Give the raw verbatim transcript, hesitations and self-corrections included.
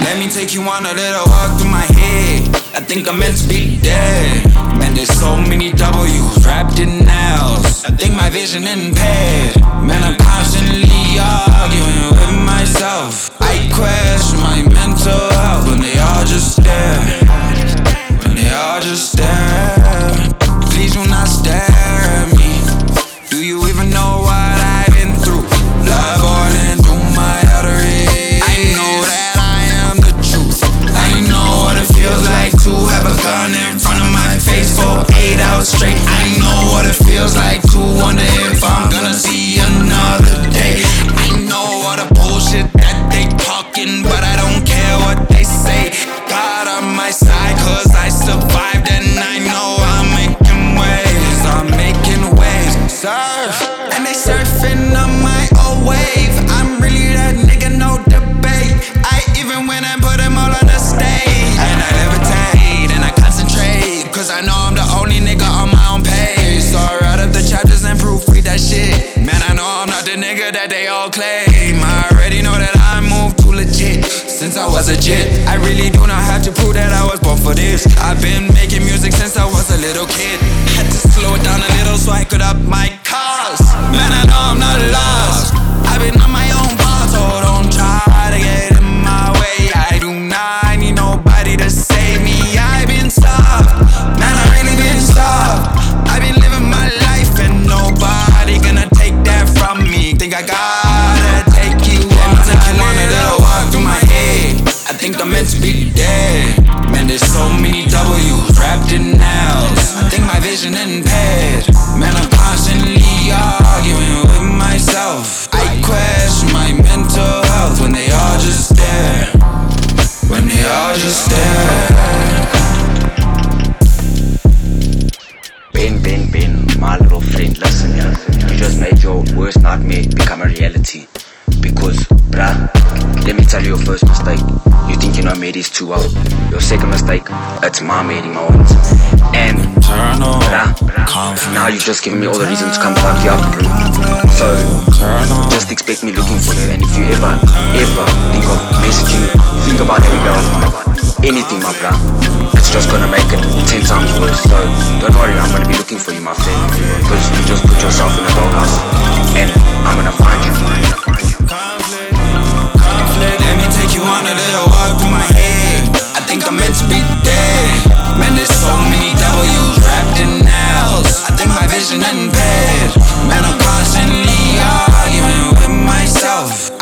Let me take you on a little walk through my head. I think I'm meant to be dead. Man, there's so many W's wrapped in nails. I think my vision impaired. Man, I'm constantly arguing with myself. I question my mental health when they all just stare. When they all just stare. Please do not stare at me. Do you even know what I've been through? Blood boiling through my arteries. I know that I am the truth. I know what it feels like to have a gun in front of my face for eight hours straight. I know what it feels like to wonder if I'm gonna see another day. I know all the bullshit that they talking, but I don't care what they say. God on my side, cause I survived and I know I'm making waves. I'm making waves, surf, and they surfing on my own wave. I'm really that nigga, no debate. I even went and put them all on the stage. And I levitate and I concentrate, cause I know I'm the only nigga on my own page. So I write up the chapters and proofread that shit. Man, I know I'm not the nigga that they all claim. I already know that I move too legit since I was a jit. I really do not have to prove that I was born for this. I've been making music since I was a little kid. Had to slow it down a little so I could up my cause. Man, I know I'm not lost. I've been on my own path, so don't try to get in my way. I do not need nobody to save me. I've been stopped, man, I really been stopped. I've been living my life and nobody gonna take that from me. Think I gotta take you on, take you on a little walk through my head. I think I'm meant to be dead. Man, there's so many W's wrapped in nails. I think my vision impaired. Man, I'm constantly arguing with myself. I question my mental health when they all just stare. When they all just stare. Ben, Ben, Ben, my little friend, listen, yeah. You just made your worst nightmare become a reality. Because, bruh, let me tell you your first mistake. You think you know Mady's too well. Your second mistake, it's my Mady moment. And, bruh, now you've just given me all the reasons to come fuck you up, bro. So, just expect me looking for you. And if you ever, ever think of messaging, think about every girl, anything, my bruh, it's just gonna make it ten times worse. So, don't worry, I'm gonna be looking for you, my friend. Because you just put yourself in a doghouse. And I'm gonna find you. Conflict, conflict. Let me take you on a little walk through my head. I think I'm meant to be dead. Man, there's so many W's wrapped in nails. I think my vision impaired. Man, I'm constantly arguing with myself.